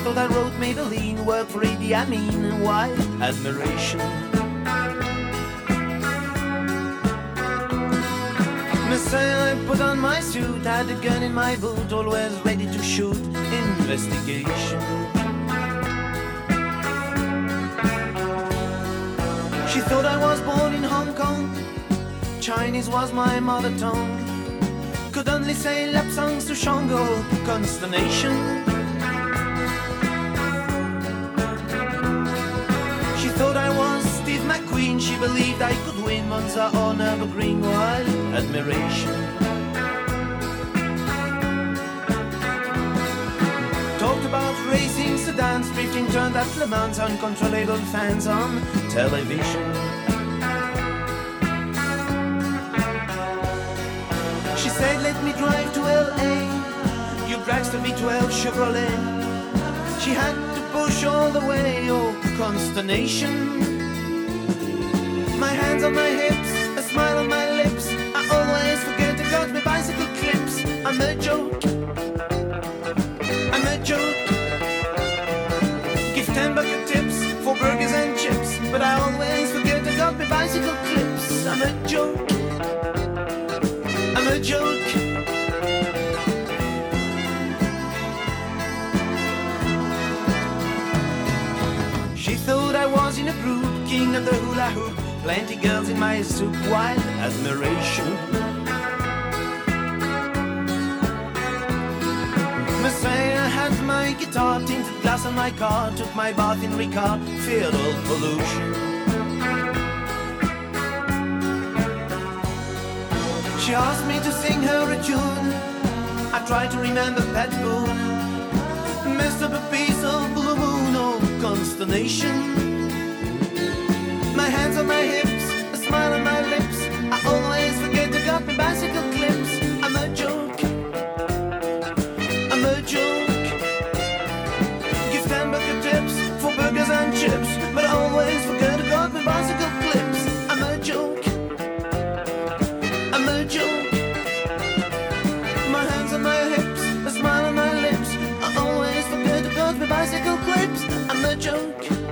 thought I wrote Maybelline, work for Idi Amin. Why? Admiration. Messiah, I put on my suit, had a gun in my boot, always ready to shoot. Investigation. She thought I was born in Hong Kong, Chinese was my mother tongue. Could only say lap songs to Shango. Consternation. She thought I was Steve McQueen. She believed I could win Monza or Nürburgring. While admiration. Talked about racing sedans, drifting turned at Le Mans, uncontrollable fans on television. She said, let me drive to LA, you Dragster V12 Chevrolet. She had to push all the way, oh, consternation. My hands on my hips, a smile on my lips. I always forget to got my bicycle clips. I'm a joke, I'm a joke. Give 10 bucket tips for burgers and chips, but I always forget to got my bicycle clips. I'm a joke, I'm a joke. She thought I was in a group, king of the hula hoop, plenty girls in my soup, wild admiration. Messiah had my guitar, tinted glass on my car, took my bath in Ricard, feared all pollution. She asked me to sing her a tune. I tried to remember Pat Boone. Messed up a piece of Blue Moon, oh, consternation. My hands on my hips, a smile on my lips. I always forget to got my bicycle clips. I'm a joke, I'm a joke. Give 10 bucket tips for burgers and chips, but I always forget to got my bicycle clips. I'm a joke, I'm a joke. My hands on my hips, a smile on my lips. I always forget to got my bicycle clips. I'm a joke.